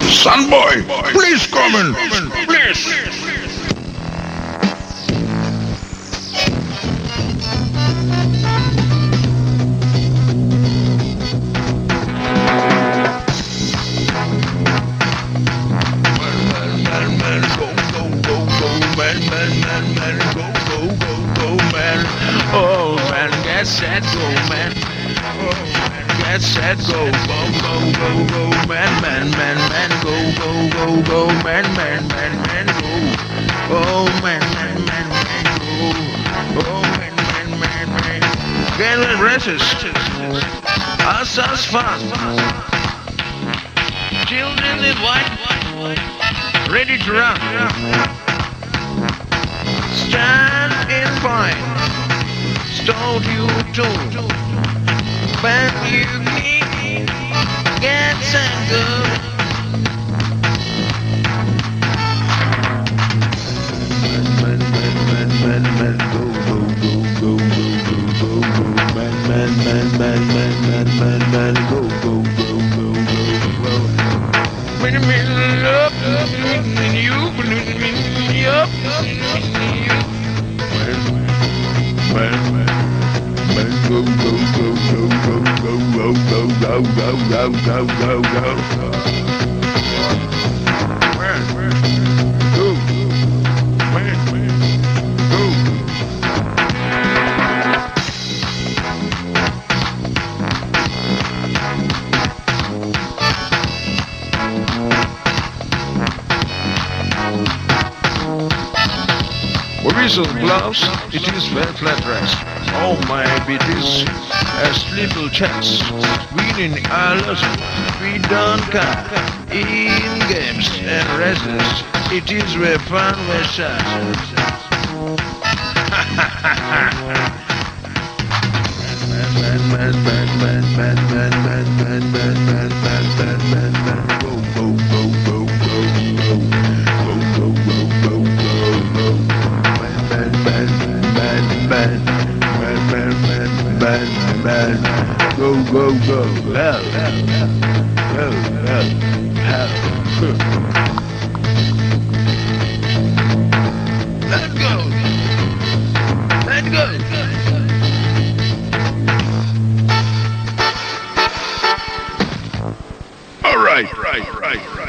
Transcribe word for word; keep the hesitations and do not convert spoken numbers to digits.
Son boy, please come in, please. Oh man, get set, go man. Oh man, get set, go, go, go, go, go, man, man, man, man, go, go, go, go, man, man, man, man, go. Oh man, man, man, man, go. Oh man, man, man, man. Get the resist. Us, us fun. Children in white, ready to run. Stand in fine. Stone you too. When you need gets and good. Man, man, man, man, man, go, go, go, go, go, go, go, go. Man, man, man, man, man, man, man, man, go, go, go, go, go, go. When you mean up, and you, when you up, man, man, man, go, go, go, go, go, go, go, go, go, go, go, go, go, go. Man, man, go, man, man, go. Whistle gloves, it is well flat rest. Oh my, it is as little chance. Winning a lot, we don't count. In games and races, it is where fun was shot. Man, man, man, man, man, man, man, man, man, man, man, man, man, man, man, go, go, go, go, go, go, go, go, go, go, go, go. Man, man, man, man, man, man, man, man, go, go, go, hell, hell, hell, hell, hell. Let's go, let's go. All right, right, right, right.